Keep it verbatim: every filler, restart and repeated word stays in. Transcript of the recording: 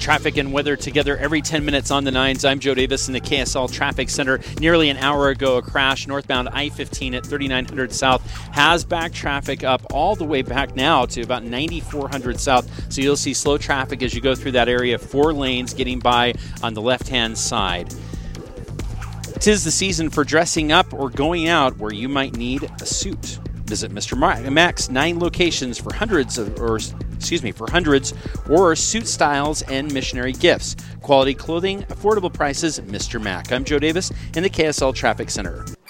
Traffic and weather together every ten minutes on the nines. I'm Joe Davis in the K S L Traffic Center. Nearly an hour ago, a crash northbound I fifteen at thirty-nine hundred South has back traffic up all the way back now to about ninety-four hundred South. So you'll see slow traffic as you go through that area. Four lanes getting by on the left-hand side. 'Tis the season for dressing up or going out where you might need a suit. Visit Mister Mac's nine locations for hundreds of, or excuse me, for hundreds or suit styles and missionary gifts. Quality clothing, affordable prices, Mister Mac. I'm Joe Davis in the K S L Traffic Center.